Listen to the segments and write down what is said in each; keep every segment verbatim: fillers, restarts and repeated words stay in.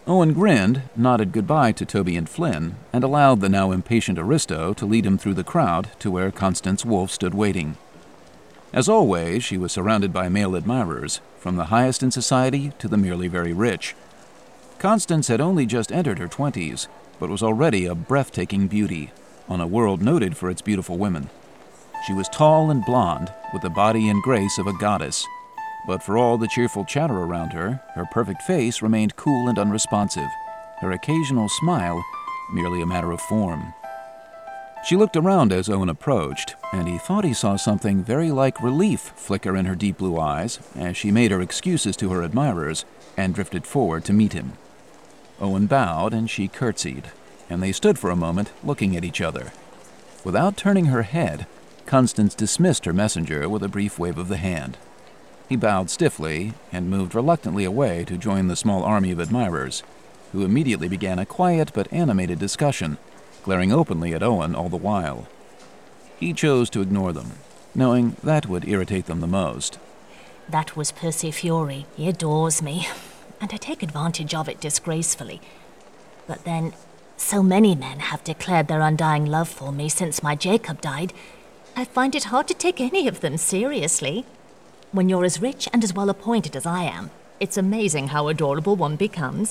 Owen grinned, nodded goodbye to Toby and Flynn, and allowed the now impatient Aristo to lead him through the crowd to where Constance Wolfe stood waiting. As always, she was surrounded by male admirers, from the highest in society to the merely very rich. Constance had only just entered her twenties, but was already a breathtaking beauty, on a world noted for its beautiful women. She was tall and blonde, with the body and grace of a goddess. But for all the cheerful chatter around her, her perfect face remained cool and unresponsive, her occasional smile merely a matter of form. She looked around as Owen approached, and he thought he saw something very like relief flicker in her deep blue eyes as she made her excuses to her admirers and drifted forward to meet him. Owen bowed and she curtsied, and they stood for a moment looking at each other. Without turning her head, Constance dismissed her messenger with a brief wave of the hand. He bowed stiffly and moved reluctantly away to join the small army of admirers, who immediately began a quiet but animated discussion, glaring openly at Owen all the while. He chose to ignore them, knowing that would irritate them the most. That was Percy Fiore. He adores me, and I take advantage of it disgracefully. But then, so many men have declared their undying love for me since my Jacob died, I find it hard to take any of them seriously. When you're as rich and as well appointed as I am, it's amazing how adorable one becomes.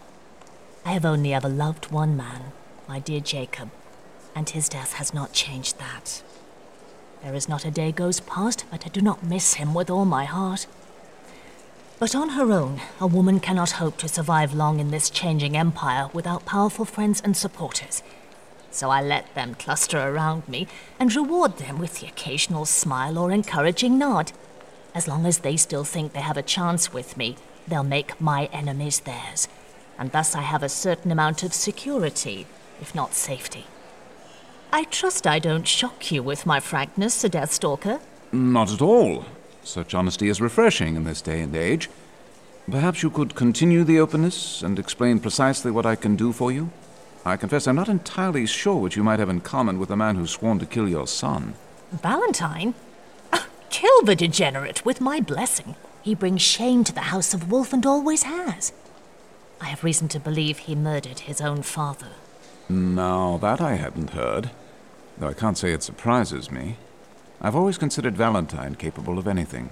I have only ever loved one man, my dear Jacob, and his death has not changed that. There is not a day goes past that I do not miss him with all my heart. But on her own, a woman cannot hope to survive long in this changing empire without powerful friends and supporters. So I let them cluster around me and reward them with the occasional smile or encouraging nod. As long as they still think they have a chance with me, they'll make my enemies theirs. And thus I have a certain amount of security, if not safety. I trust I don't shock you with my frankness, Sir Deathstalker. Not at all. Such honesty is refreshing in this day and age. Perhaps you could continue the openness and explain precisely what I can do for you? I confess I'm not entirely sure what you might have in common with the man who's sworn to kill your son. Valentine? Kill the degenerate with my blessing. He brings shame to the House of Wolfe and always has. I have reason to believe he murdered his own father. Now, that I hadn't heard, though I can't say it surprises me. I've always considered Valentine capable of anything.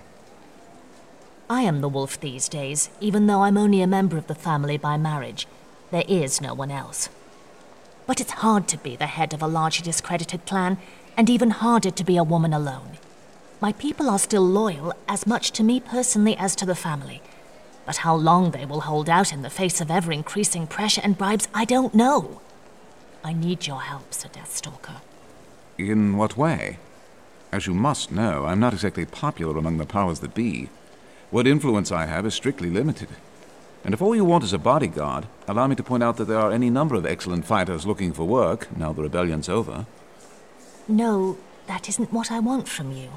I am the Wolfe these days, even though I'm only a member of the family by marriage. There is no one else. But it's hard to be the head of a largely discredited clan, and even harder to be a woman alone. My people are still loyal, as much to me personally as to the family. But how long they will hold out in the face of ever-increasing pressure and bribes, I don't know. I need your help, Sir Deathstalker. In what way? As you must know, I'm not exactly popular among the powers that be. What influence I have is strictly limited. And if all you want is a bodyguard, allow me to point out that there are any number of excellent fighters looking for work, now the rebellion's over. No, that isn't what I want from you.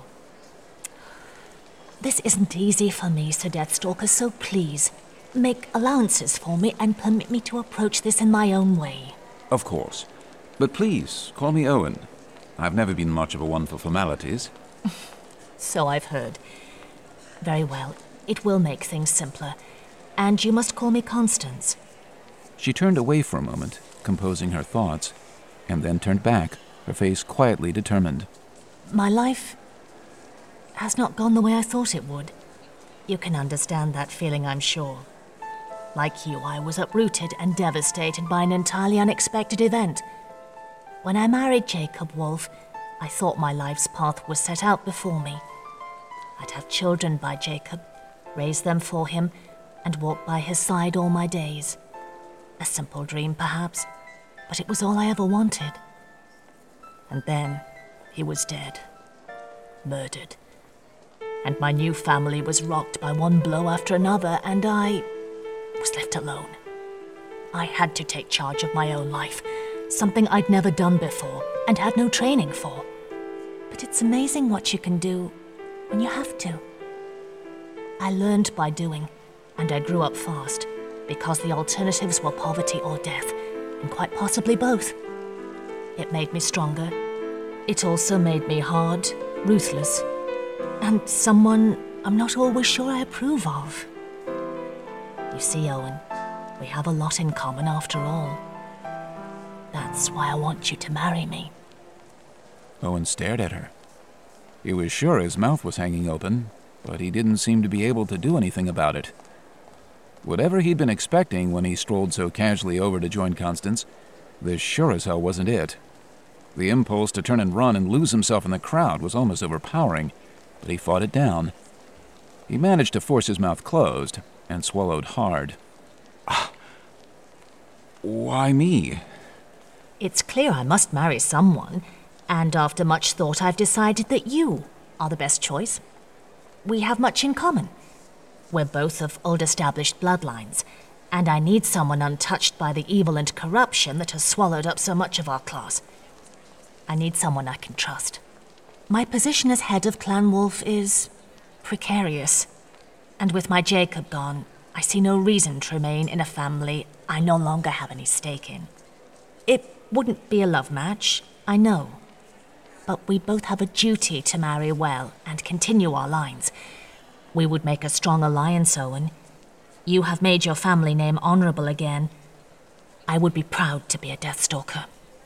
This isn't easy for me, Sir Deathstalker, so please, make allowances for me and permit me to approach this in my own way. Of course. But please, call me Owen. I've never been much of a one for formalities. So I've heard. Very well, it will make things simpler. And you must call me Constance. She turned away for a moment, composing her thoughts, and then turned back, her face quietly determined. My life has not gone the way I thought it would. You can understand that feeling, I'm sure. Like you, I was uprooted and devastated by an entirely unexpected event. When I married Jacob Wolfe, I thought my life's path was set out before me. I'd have children by Jacob, raise them for him, and walk by his side all my days. A simple dream, perhaps, but it was all I ever wanted. And then he was dead, murdered. And my new family was rocked by one blow after another, and I was left alone. I had to take charge of my own life, something I'd never done before and had no training for. But it's amazing what you can do when you have to. I learned by doing, and I grew up fast, because the alternatives were poverty or death, and quite possibly both. It made me stronger. It also made me hard, ruthless, and someone I'm not always sure I approve of. You see, Owen, We have a lot in common after all. That's why I want you to marry me. Owen stared at her. He was sure his mouth was hanging open, but he didn't seem to be able to do anything about it. Whatever he'd been expecting when he strolled so casually over to join Constance, this sure as hell wasn't it. The impulse to turn and run and lose himself in the crowd was almost overpowering, but he fought it down. He managed to force his mouth closed and swallowed hard. Why me? It's clear I must marry someone, and after much thought I've decided that you are the best choice. We have much in common. We're both of old-established bloodlines, and I need someone untouched by the evil and corruption that has swallowed up so much of our class. I need someone I can trust. My position as head of Clan Wolf is precarious, and with my Jacob gone, I see no reason to remain in a family I no longer have any stake in. It wouldn't be a love match, I know, but we both have a duty to marry well and continue our lines. We would make a strong alliance, Owen. You have made your family name honorable again. I would be proud to be a Deathstalker.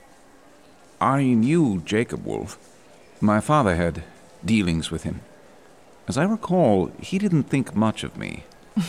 I knew Jacob Wolf. My father had dealings with him. As I recall, he didn't think much of me.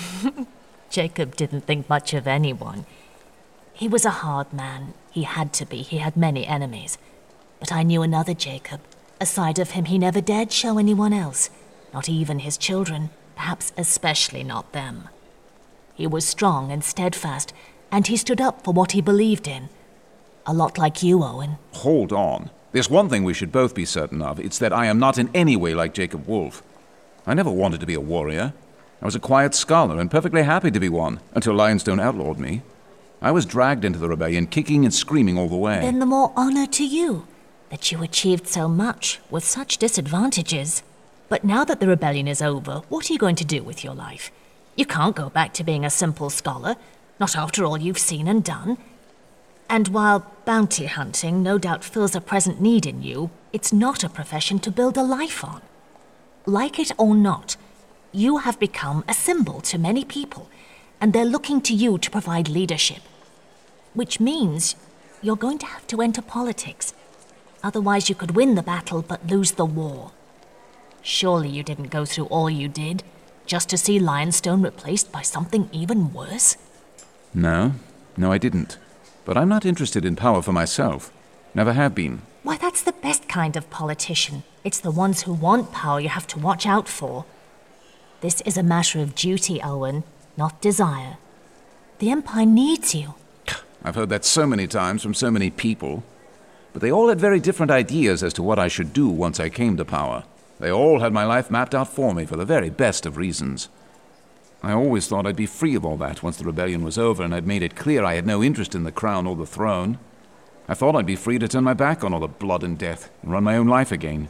Jacob didn't think much of anyone. He was a hard man. He had to be. He had many enemies. But I knew another Jacob, a side of him he never dared show anyone else, not even his children, perhaps especially not them. He was strong and steadfast, and he stood up for what he believed in. A lot like you, Owen. Hold on. There's one thing we should both be certain of. It's that I am not in any way like Jacob Wolf. I never wanted to be a warrior. I was a quiet scholar and perfectly happy to be one, until Lionstone outlawed me. I was dragged into the rebellion, kicking and screaming all the way. Then the more honor to you, that you achieved so much with such disadvantages. But now that the rebellion is over, what are you going to do with your life? You can't go back to being a simple scholar, not after all you've seen and done. And while bounty hunting no doubt fills a present need in you, it's not a profession to build a life on. Like it or not, you have become a symbol to many people, and they're looking to you to provide leadership. Which means you're going to have to enter politics. Otherwise you could win the battle but lose the war. Surely you didn't go through all you did just to see Lionstone replaced by something even worse? No, no I didn't. But I'm not interested in power for myself. Never have been. Why, that's the best kind of politician. It's the ones who want power you have to watch out for. This is a matter of duty, Owen, not desire. The Empire needs you. I've heard that so many times from so many people. But they all had very different ideas as to what I should do once I came to power. They all had my life mapped out for me for the very best of reasons. I always thought I'd be free of all that once the rebellion was over and I'd made it clear I had no interest in the crown or the throne. I thought I'd be free to turn my back on all the blood and death and run my own life again.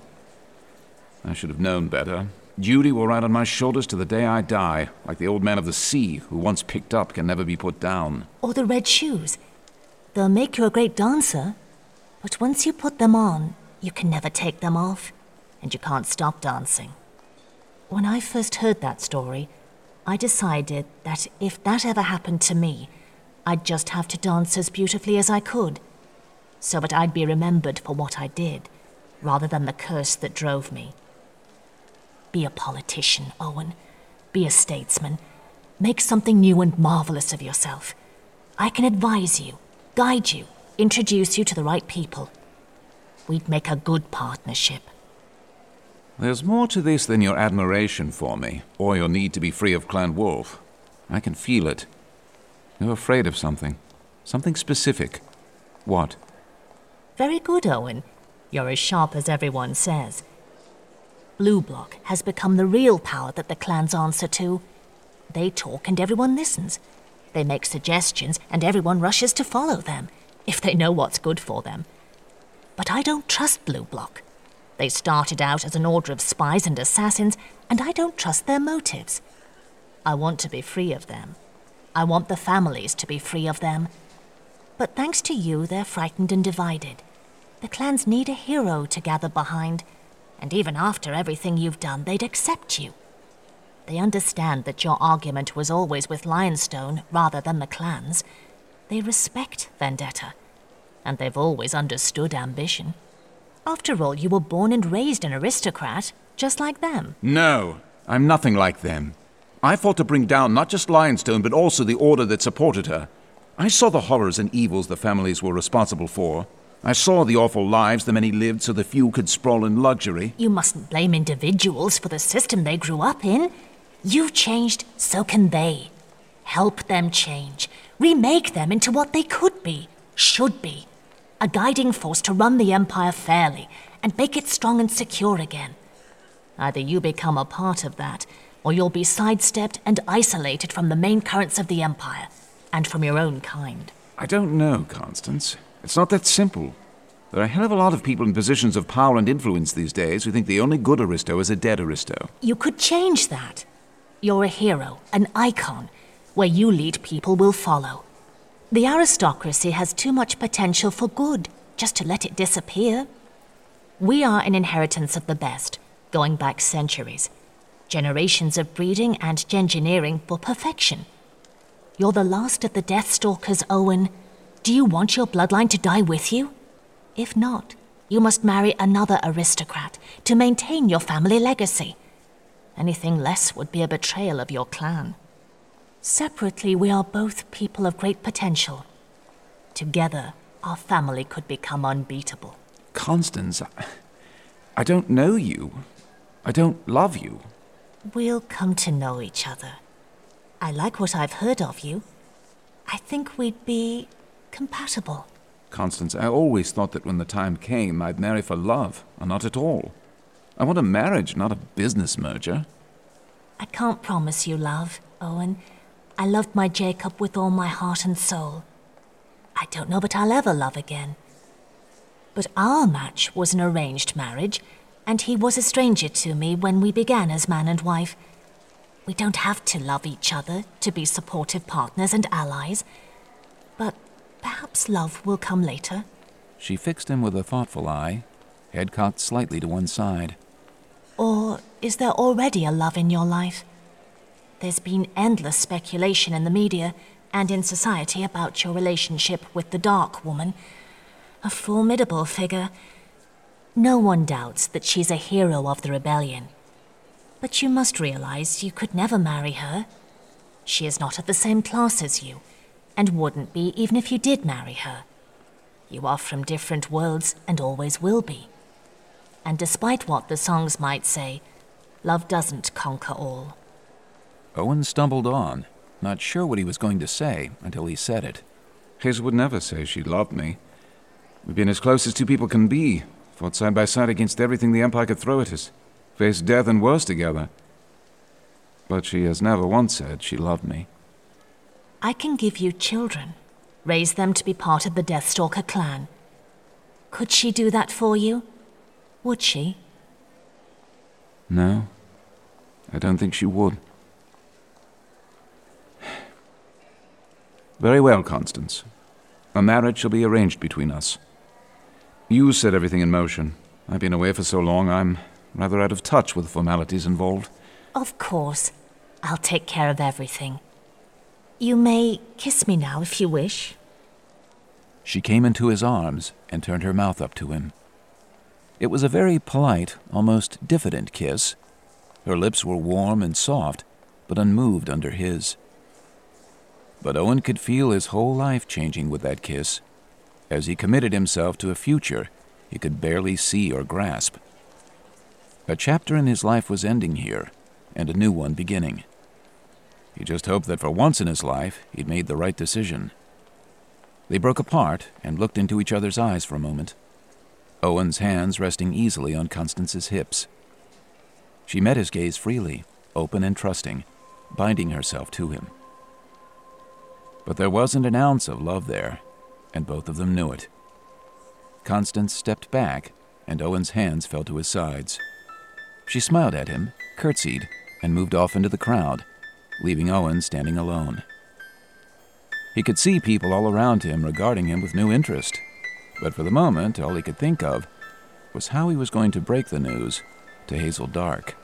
I should have known better. Duty will ride on my shoulders to the day I die, like the old man of the sea, who once picked up can never be put down. Or the red shoes. They'll make you a great dancer, but once you put them on, you can never take them off, and you can't stop dancing. When I first heard that story, I decided that if that ever happened to me, I'd just have to dance as beautifully as I could, so that I'd be remembered for what I did, rather than the curse that drove me. Be a politician, Owen. Be a statesman. Make something new and marvelous of yourself. I can advise you, guide you, introduce you to the right people. We'd make a good partnership. There's more to this than your admiration for me, or your need to be free of Clan Wolf. I can feel it. You're afraid of something. Something specific. What? Very good, Owen. You're as sharp as everyone says. Blue Block has become the real power that the clans answer to. They talk and everyone listens. They make suggestions and everyone rushes to follow them, if they know what's good for them. But I don't trust Blue Block. They started out as an order of spies and assassins, and I don't trust their motives. I want to be free of them. I want the families to be free of them. But thanks to you, they're frightened and divided. The clans need a hero to gather behind, and even after everything you've done, they'd accept you. They understand that your argument was always with Lionstone rather than the clans. They respect vendetta, and they've always understood ambition. After all, you were born and raised an aristocrat, just like them. No, I'm nothing like them. I fought to bring down not just Lionstone, but also the order that supported her. I saw the horrors and evils the families were responsible for. I saw the awful lives the many lived so the few could sprawl in luxury. You mustn't blame individuals for the system they grew up in. You've changed, so can they. Help them change. Remake them into what they could be, should be. A guiding force to run the Empire fairly and make it strong and secure again. Either you become a part of that, or you'll be sidestepped and isolated from the main currents of the Empire, and from your own kind. I don't know, Constance. It's not that simple. There are a hell of a lot of people in positions of power and influence these days who think the only good aristo is a dead aristo. You could change that. You're a hero, an icon. Where you lead, people will follow. The aristocracy has too much potential for good, just to let it disappear. We are an inheritance of the best, going back centuries. Generations of breeding and gengineering for perfection. You're the last of the Deathstalkers, Owen. Do you want your bloodline to die with you? If not, you must marry another aristocrat to maintain your family legacy. Anything less would be a betrayal of your clan. Separately, we are both people of great potential. Together, our family could become unbeatable. Constance, I, I don't know you. I don't love you. We'll come to know each other. I like what I've heard of you. I think we'd be compatible. Constance, I always thought that when the time came, I'd marry for love, or not at all. I want a marriage, not a business merger. I can't promise you love, Owen. I loved my Jacob with all my heart and soul. I don't know that I'll ever love again. But our match was an arranged marriage, and he was a stranger to me when we began as man and wife. We don't have to love each other to be supportive partners and allies. But perhaps love will come later. She fixed him with a thoughtful eye, head cocked slightly to one side. Or is there already a love in your life? There's been endless speculation in the media and in society about your relationship with the Dark Woman. A formidable figure. No one doubts that she's a hero of the rebellion. But you must realize you could never marry her. She is not of the same class as you, and wouldn't be even if you did marry her. You are from different worlds and always will be. And despite what the songs might say, love doesn't conquer all. Owen stumbled on, not sure what he was going to say until he said it. Hazel would never say she loved me. We've been as close as two people can be, fought side by side against everything the Empire could throw at us, faced death and worse together. But she has never once said she loved me. I can give you children, raise them to be part of the Deathstalker clan. Could she do that for you? Would she? No, I don't think she would. Very well, Constance. A marriage shall be arranged between us. You set everything in motion. I've been away for so long, I'm rather out of touch with the formalities involved. Of course. I'll take care of everything. You may kiss me now if you wish. She came into his arms and turned her mouth up to him. It was a very polite, almost diffident kiss. Her lips were warm and soft, but unmoved under his. But Owen could feel his whole life changing with that kiss, as he committed himself to a future he could barely see or grasp. A chapter in his life was ending here, and a new one beginning. He just hoped that for once in his life he'd made the right decision. They broke apart and looked into each other's eyes for a moment, Owen's hands resting easily on Constance's hips. She met his gaze freely, open and trusting, binding herself to him. But there wasn't an ounce of love there, and both of them knew it. Constance stepped back, and Owen's hands fell to his sides. She smiled at him, curtsied, and moved off into the crowd, leaving Owen standing alone. He could see people all around him regarding him with new interest, but for the moment all he could think of was how he was going to break the news to Hazel Dark.